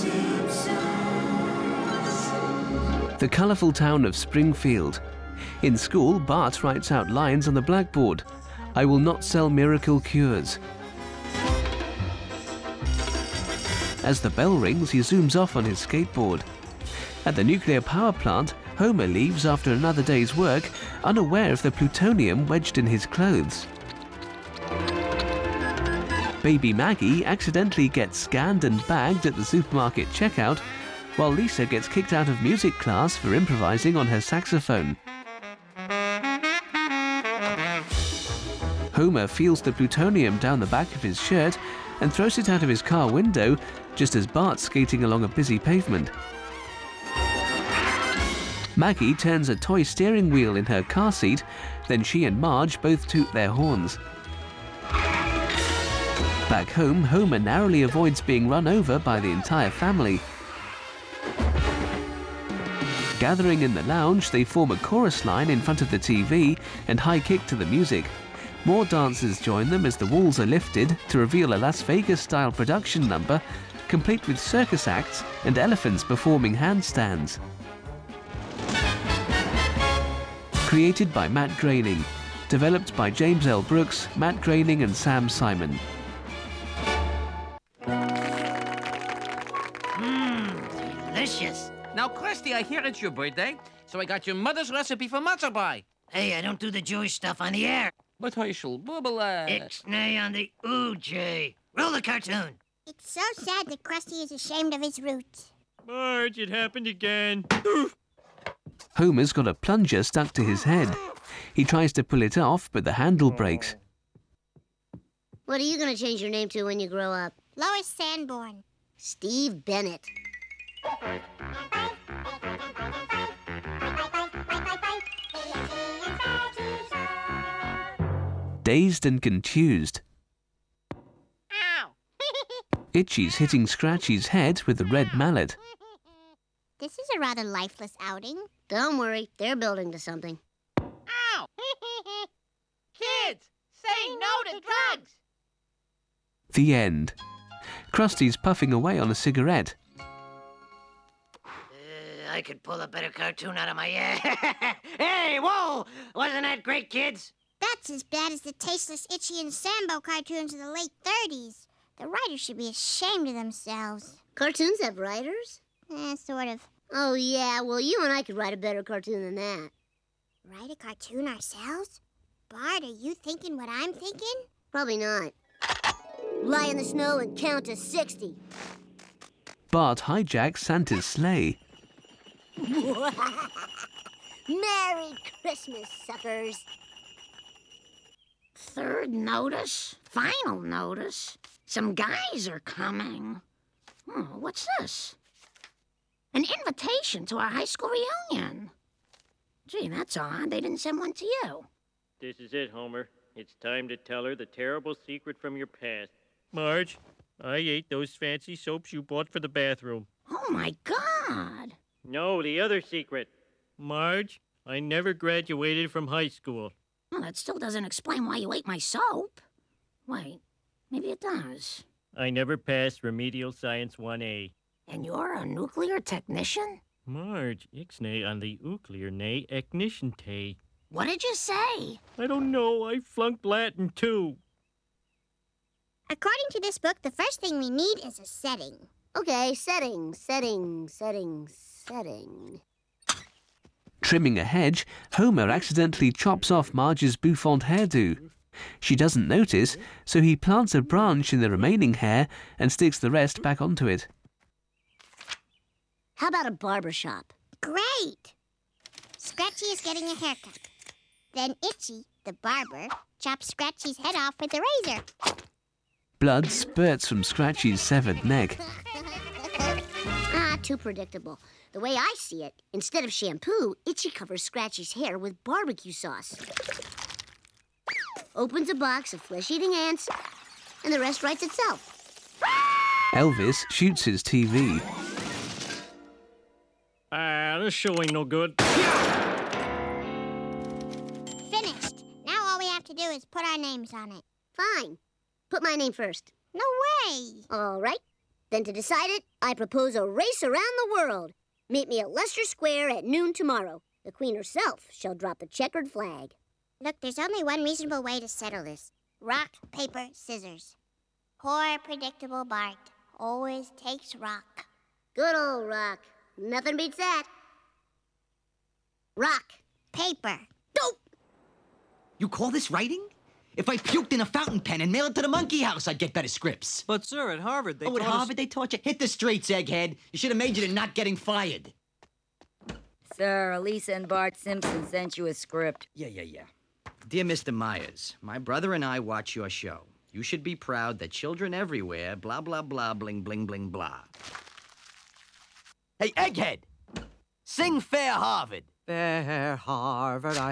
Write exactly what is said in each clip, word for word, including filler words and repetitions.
The colourful town of Springfield. In school, Bart writes out lines on the blackboard. I will not sell miracle cures. As the bell rings, he zooms off on his skateboard. At the nuclear power plant, Homer leaves after another day's work, unaware of the plutonium wedged in his clothes. Baby Maggie accidentally gets scanned and bagged at the supermarket checkout, while Lisa gets kicked out of music class for improvising on her saxophone. Homer feels the plutonium down the back of his shirt and throws it out of his car window just as Bart's skating along a busy pavement. Maggie turns a toy steering wheel in her car seat, then she and Marge both toot their horns. Back home, Homer narrowly avoids being run over by the entire family. Gathering in the lounge, they form a chorus line in front of the T V and high kick to the music. More dancers join them as the walls are lifted to reveal a Las Vegas-style production number, complete with circus acts and elephants performing handstands. Created by Matt Groening. Developed by James L. Brooks, Matt Groening and Sam Simon. Mmm, delicious. Now, Krusty, I hear it's your birthday, so I got your mother's recipe for matzo pie. Hey, I don't do the Jewish stuff on the air. But Herschel, bubbla. Ixnay on the ooh, Jay. Roll the cartoon. It's so sad that Krusty is ashamed of his roots. Marge, it happened again. Homer's got a plunger stuck to his head. He tries to pull it off, but the handle breaks. What are you going to change your name to when you grow up? Lois Sanborn. Steve Bennett. Dazed and confused. Ow! Itchy's hitting Scratchy's head with a red mallet. This is a rather lifeless outing. Don't worry, they're building to something. Ow! Kids, say no to drugs! The end. Krusty's puffing away on a cigarette. Uh, I could pull a better cartoon out of my ass. Hey, whoa! Wasn't that great, kids? That's as bad as the tasteless Itchy and Sambo cartoons of the late thirties. The writers should be ashamed of themselves. Cartoons have writers? Eh, sort of. Oh, yeah, well, you and I could write a better cartoon than that. Write a cartoon ourselves? Bart, are you thinking what I'm thinking? Probably not. Lie in the snow and count to sixty. Bart hijacks Santa's sleigh. Merry Christmas, suckers. Third notice? Final notice? Some guys are coming. Oh, what's this? An invitation to our high school reunion. Gee, that's odd. They didn't send one to you. This is it, Homer. It's time to tell her the terrible secret from your past. Marge, I ate those fancy soaps you bought for the bathroom. Oh, my God. No, the other secret. Marge, I never graduated from high school. Well, that still doesn't explain why you ate my soap. Wait, maybe it does. I never passed Remedial Science one A. And you're a nuclear technician? Marge, ixnay on the nuclear nay ignition tay. What did you say? I don't know. I flunked Latin, too. According to this book, the first thing we need is a setting. Okay, setting, setting, setting, setting. Trimming a hedge, Homer accidentally chops off Marge's bouffant hairdo. She doesn't notice, so he plants a branch in the remaining hair and sticks the rest back onto it. How about a barber shop? Great! Scratchy is getting a haircut. Then Itchy, the barber, chops Scratchy's head off with a razor. Blood spurts from Scratchy's severed neck. Ah, too predictable. The way I see it, instead of shampoo, Itchy covers Scratchy's hair with barbecue sauce. Opens a box of flesh-eating ants, and the rest writes itself. Elvis shoots his T V. Ah, this show ain't no good. Finished. Now all we have to do is put our names on it. Fine. Put my name first. No way. All right. Then to decide it, I propose a race around the world. Meet me at Leicester Square at noon tomorrow. The Queen herself shall drop the checkered flag. Look, there's only one reasonable way to settle this. Rock, paper, scissors. Poor, predictable Bart always takes rock. Good old Rock. Nothing beats that. Rock. Paper. Dope! You call this writing? If I puked in a fountain pen and mailed it to the monkey house, I'd get better scripts. But, sir, at Harvard, they oh, at taught Harvard us... they taught you? Hit the streets, egghead. You should have majored in not getting fired. Sir, Elisa and Bart Simpson sent you a script. Yeah, yeah, yeah. Dear Mister Myers, my brother and I watch your show. You should be proud that children everywhere, blah, blah, blah, bling, bling, bling, blah. Hey, egghead! Sing Fair Harvard. Fair Harvard, I...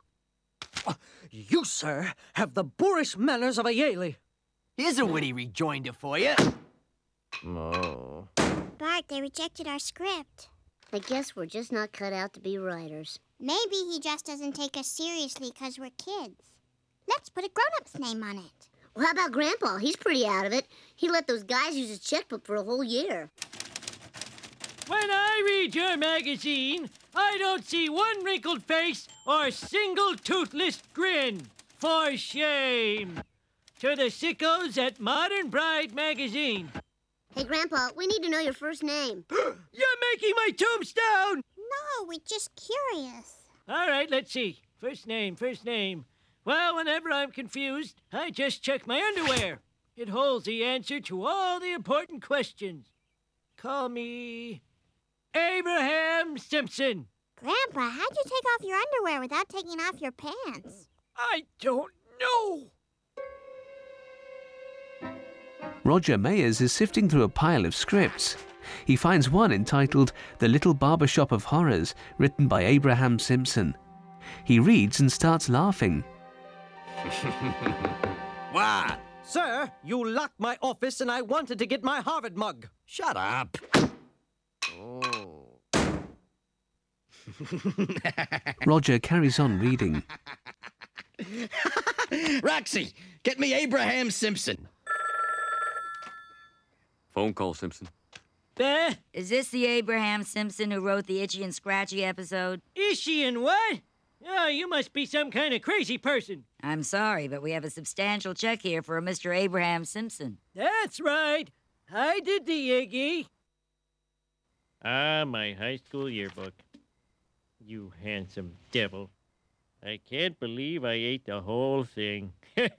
You, sir, have the boorish manners of a Yaley. Here's a witty rejoinder for you. Oh. Bart, they rejected our script. I guess we're just not cut out to be writers. Maybe he just doesn't take us seriously because we're kids. Let's put a grown-up's name on it. Well, how about Grandpa? He's pretty out of it. He let those guys use his checkbook for a whole year. When I read your magazine, I don't see one wrinkled face or single toothless grin. For shame. To the sickos at Modern Bride magazine. Hey, Grandpa, we need to know your first name. You're making my tombstone! No, we're just curious. All right, let's see. First name, first name. Well, whenever I'm confused, I just check my underwear. It holds the answer to all the important questions. Call me Abraham Simpson. Grandpa, how'd you take off your underwear without taking off your pants? I don't know. Roger Mayers is sifting through a pile of scripts. He finds one entitled The Little Barbershop of Horrors, written by Abraham Simpson. He reads and starts laughing. What? Sir, you locked my office and I wanted to get my Harvard mug. Shut up. Oh. Roger carries on reading. Roxy, get me Abraham Simpson. Phone call, Simpson. Beh, Is this the Abraham Simpson who wrote the Itchy and Scratchy episode? is she and what? Oh, you must be some kind of crazy person. I'm sorry, but we have a substantial check here for a Mister Abraham Simpson. That's right. I did the Iggy. Ah, my high school yearbook. You handsome devil. I can't believe I ate the whole thing.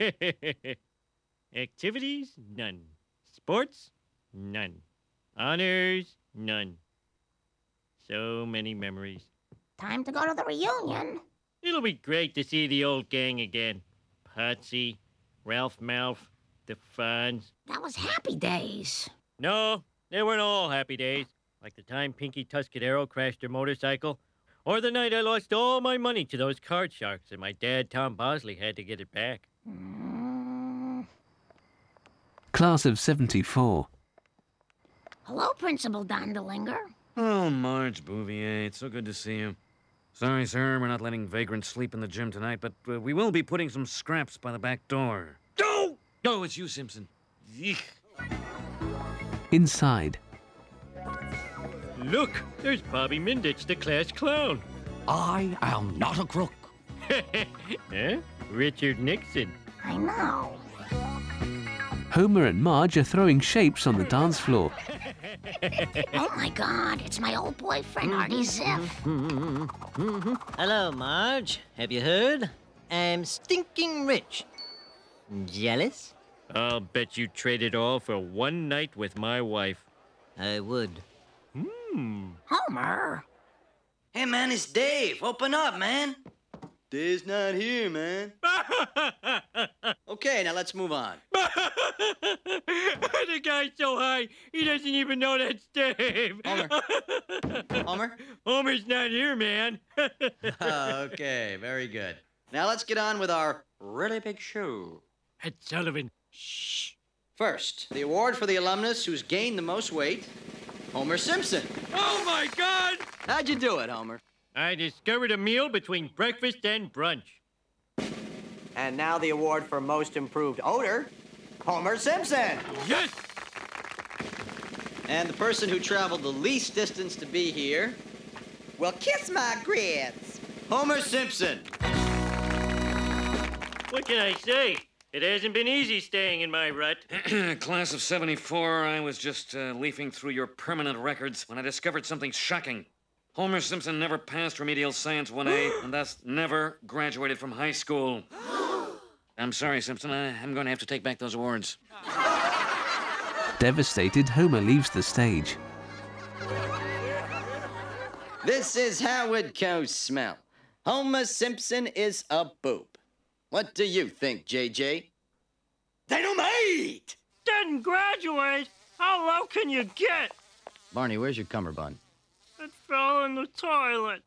Activities? None. Sports? None. Honors? None. So many memories. Time to go to the reunion. It'll be great to see the old gang again. Potsy, Ralph Malph, the Fonz. That was happy days. No, they weren't all happy days. Like the time Pinky Tuscadero crashed her motorcycle. Or the night I lost all my money to those card sharks and my dad, Tom Bosley, had to get it back. Mm. Class of seventy-four. Hello, Principal Dondelinger. Oh, Marge Bouvier, it's so good to see you. Sorry, sir, we're not letting vagrants sleep in the gym tonight, but uh, we will be putting some scraps by the back door. Oh! Oh, it's you, Simpson. Yeek. Inside. Look, there's Bobby Mindich, the class clown. I am not a crook. Huh? Richard Nixon. I know. Homer and Marge are throwing shapes on the dance floor. Oh, my God. It's my old boyfriend, Artie Ziff. Hello, Marge. Have you heard? I'm stinking rich. Jealous? I'll bet you trade it all for one night with my wife. I would. Hmm. Homer. Hey, man, it's Dave. Open up, man. Dave's not here, man. Okay, now let's move on. The guy's so high, he doesn't even know that's Dave. Homer. Homer? Homer's not here, man. Okay, very good. Now let's get on with our really big show. Ed Sullivan. Shh. First, the award for the alumnus who's gained the most weight, Homer Simpson. Oh, my God! How'd you do it, Homer? I discovered a meal between breakfast and brunch. And now the award for most improved odor, Homer Simpson. Yes! And the person who traveled the least distance to be here, Well, kiss my grits. Homer Simpson. What can I say? It hasn't been easy staying in my rut. Class of seventy-four, I was just uh, leafing through your permanent records when I discovered something shocking. Homer Simpson never passed Remedial Science one A and thus never graduated from high school. I'm sorry, Simpson. I, I'm going to have to take back those awards. Devastated, Homer leaves the stage. This is Howard Coe's smell. Homer Simpson is a boob. What do you think, J J? Dynamite! Didn't graduate? How low can you get? Barney, where's your cummerbund? It fell in the toilet.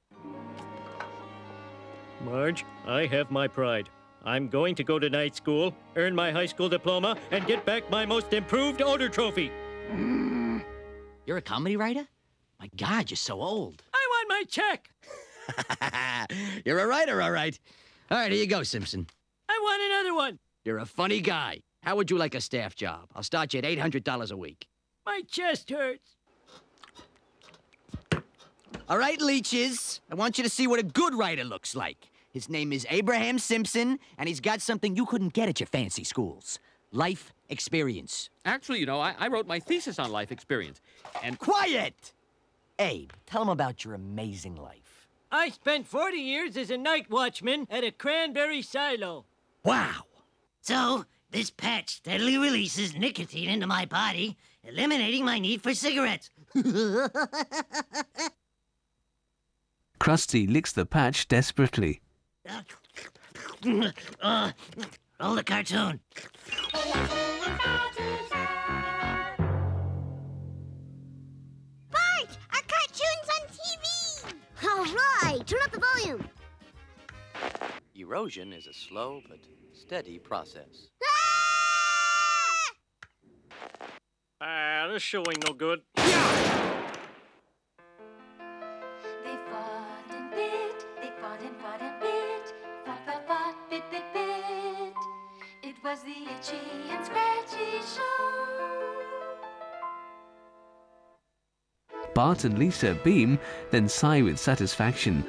Marge, I have my pride. I'm going to go to night school, earn my high school diploma, and get back my most improved odor trophy. You're a comedy writer? My God, you're so old. I want my check. You're a writer, all right. All right, here you go, Simpson. I want another one. You're a funny guy. How would you like a staff job? I'll start you at eight hundred dollars a week. My chest hurts. All right, leeches. I want you to see what a good writer looks like. His name is Abraham Simpson, and he's got something you couldn't get at your fancy schools. Life experience. Actually, you know, I, I wrote my thesis on life experience. And Quiet! Abe, tell him about your amazing life. I spent forty years as a night watchman at a cranberry silo. Wow! So, this patch steadily releases nicotine into my body, eliminating my need for cigarettes. Krusty licks the patch desperately. uh, roll the cartoon. Bart, our cartoon's on T V! All right, turn up the volume. Erosion is a slow but steady process. Ah, this show ain't no good. They fought and bit, they fought and fought and bit, fought, fought, fought, bit, bit, bit. It was the Itchy and Scratchy Show. Bart and Lisa beam, then sigh with satisfaction.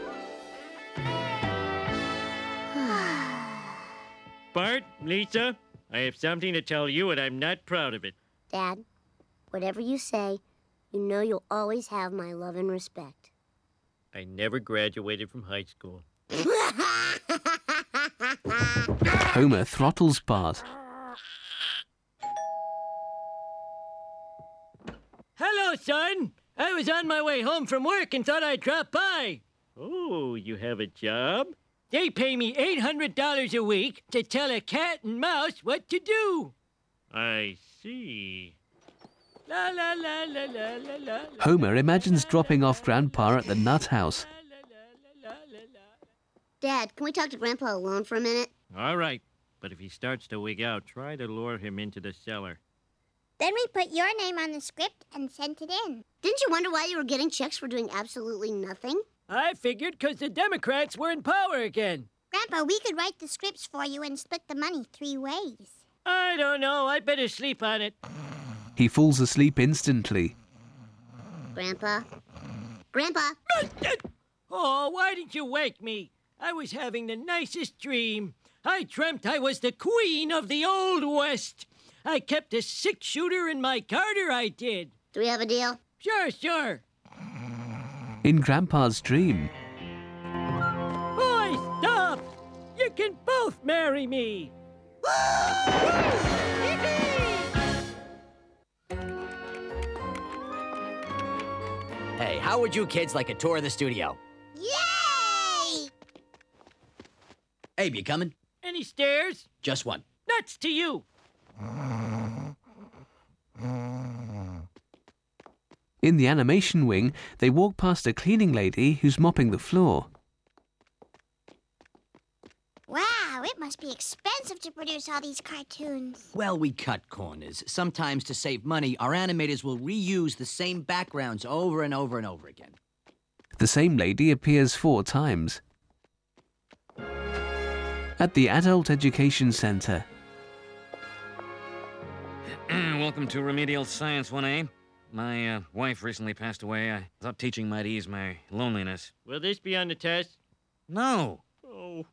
Bart, Lisa, I have something to tell you, and I'm not proud of it. Dad, whatever you say, you know you'll always have my love and respect. I never graduated from high school. Homer throttles Bart. Hello, son. I was on my way home from work and thought I'd drop by. Oh, you have a job? They pay me eight hundred dollars a week to tell a cat and mouse what to do. I see. La la la la la la la. Homer imagines dropping off Grandpa at the nut house. Dad, can we talk to Grandpa alone for a minute? All right, but if he starts to wig out, try to lure him into the cellar. Then we put your name on the script and sent it in. Didn't you wonder why you were getting checks for doing absolutely nothing? I figured because the Democrats were in power again. Grandpa, we could write the scripts for you and split the money three ways. I don't know. I better sleep on it. He falls asleep instantly. Grandpa? Grandpa? Oh, why didn't you wake me? I was having the nicest dream. I dreamt I was the queen of the Old West. I kept a six-shooter in my garter, I did. Do we have a deal? Sure, sure. In Grandpa's dream. Boy, stop! You can both marry me. Hey, how would you kids like a tour of the studio? Yay! Abe, you coming? Any stairs? Just one. Nuts to you. In the animation wing, they walk past a cleaning lady who's mopping the floor. Wow, it must be expensive to produce all these cartoons. Well, we cut corners. Sometimes to save money, our animators will reuse the same backgrounds over and over and over again. The same lady appears four times. At the Adult Education Center. Welcome to Remedial Science one A. My uh, wife recently passed away. I thought teaching might ease my loneliness. Will this be on the test? No. Oh.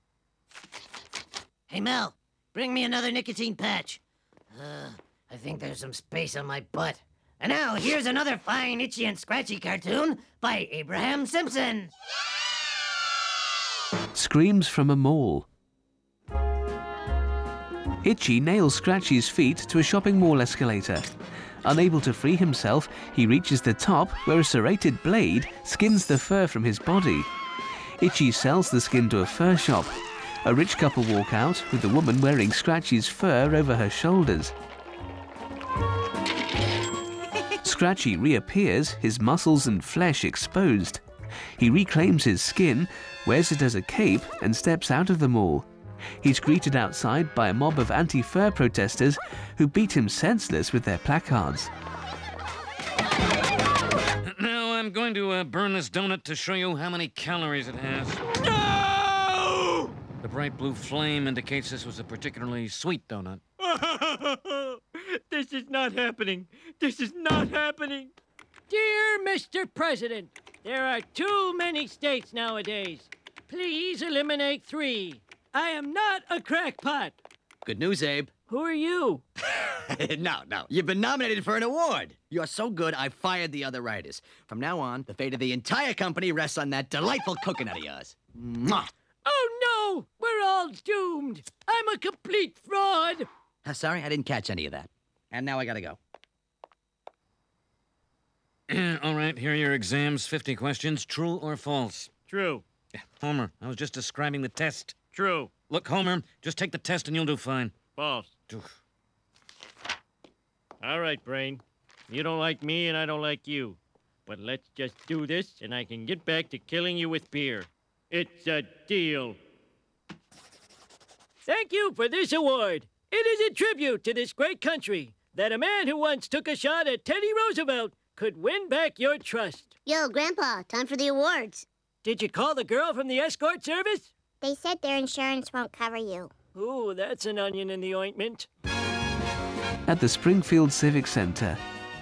Hey, Mel, bring me another nicotine patch. Uh, I think there's some space on my butt. And now, here's another fine Itchy and Scratchy cartoon by Abraham Simpson. Screams from a mall. Itchy nails Scratchy's feet to a shopping mall escalator. Unable to free himself, he reaches the top where a serrated blade skins the fur from his body. Itchy sells the skin to a fur shop. A rich couple walk out with the woman wearing Scratchy's fur over her shoulders. Scratchy reappears, his muscles and flesh exposed. He reclaims his skin, wears it as a cape, and steps out of the mall. He's greeted outside by a mob of anti-fur protesters who beat him senseless with their placards. Now I'm going to uh, burn this donut to show you how many calories it has. No! The bright blue flame indicates this was a particularly sweet donut. This is not happening. This is not happening. Dear Mister President, there are too many states nowadays. Please eliminate three. I am not a crackpot. Good news, Abe. Who are you? no, no. You've been nominated for an award. You're so good, I fired the other writers. From now on, the fate of the entire company rests on that delightful coconut of yours. Mwah! Oh, no! We're all doomed. I'm a complete fraud. Oh, sorry, I didn't catch any of that. And now I gotta go. All right, here are your exams. fifty questions, true or false? True. Homer, I was just describing the test. True. Look, Homer, just take the test and you'll do fine. False. All right, Brain. You don't like me and I don't like you. But let's just do this and I can get back to killing you with beer. It's a deal. Thank you for this award. It is a tribute to this great country that a man who once took a shot at Teddy Roosevelt could win back your trust. Yo, Grandpa, time for the awards. Did you call the girl from the escort service? They said their insurance won't cover you. Ooh, that's an onion in the ointment. At the Springfield Civic Center.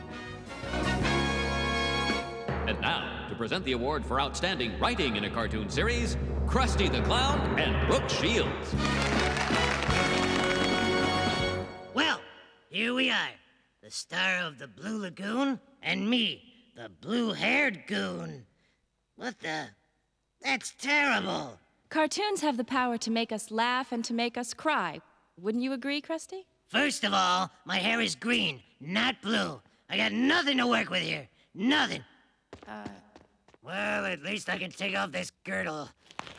And now, to present the award for outstanding writing in a cartoon series, Krusty the Clown and Brooke Shields. Well, here we are. The star of the Blue Lagoon and me, the blue-haired goon. What the? That's terrible. Cartoons have the power to make us laugh and to make us cry. Wouldn't you agree, Krusty? First of all, my hair is green, not blue. I got nothing to work with here. Nothing. Uh... Well, at least I can take off this girdle.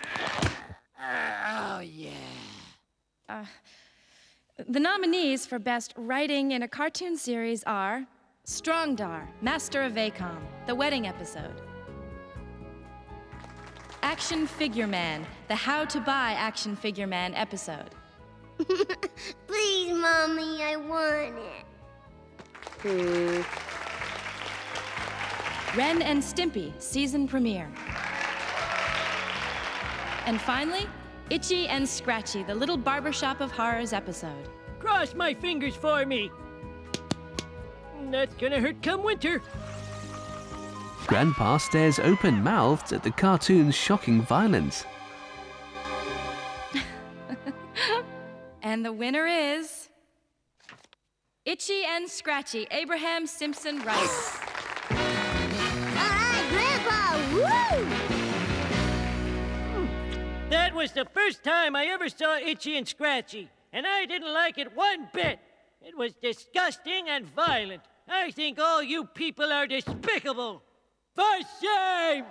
Uh, oh, yeah. Uh, the nominees for Best Writing in a Cartoon Series are Strongdar, Master of Vacom, The Wedding Episode. Action Figure Man, the How to Buy Action Figure Man episode. Please, Mommy, I want it. Hmm. Ren and Stimpy, season premiere. And finally, Itchy and Scratchy, the Little Barbershop of Horrors episode. Cross my fingers for me. That's gonna hurt come winter. Grandpa stares open-mouthed at the cartoon's shocking violence. And the winner is... Itchy and Scratchy, Abraham Simpson Rice. Alright, Grandpa, woo! That was the first time I ever saw Itchy and Scratchy, and I didn't like it one bit. It was disgusting and violent. I think all you people are despicable. For shame!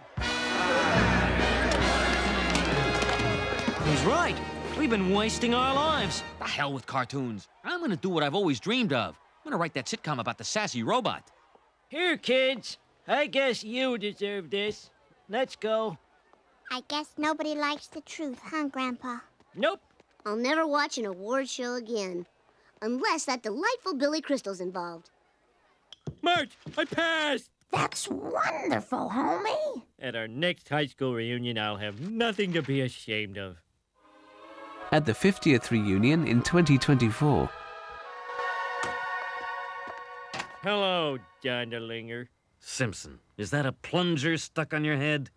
He's right. We've been wasting our lives. The hell with cartoons. I'm gonna do what I've always dreamed of. I'm gonna write that sitcom about the sassy robot. Here, kids. I guess you deserve this. Let's go. I guess nobody likes the truth, huh, Grandpa? Nope. I'll never watch an award show again. Unless that delightful Billy Crystal's involved. Marge, I passed! That's wonderful, homie. At our next high school reunion, I'll have nothing to be ashamed of. At the fiftieth reunion in twenty twenty-four. Hello, Donderlinger. Simpson, is that a plunger stuck on your head?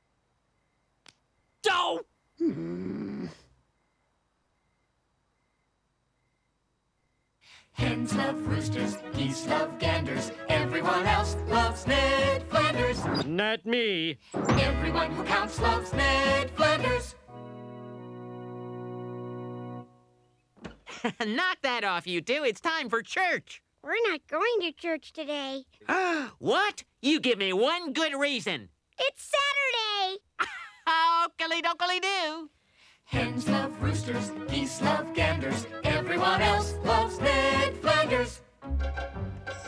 Oh! Hens love roosters, geese love ganders, everyone else loves Ned Flanders. Not me. Everyone who counts loves Ned Flanders. Knock that off, you two. It's time for church. We're not going to church today. What? You give me one good reason. It's Saturday. Okily-dokily-do. Hens love roosters, geese love ganders, everyone else loves Ned Flanders.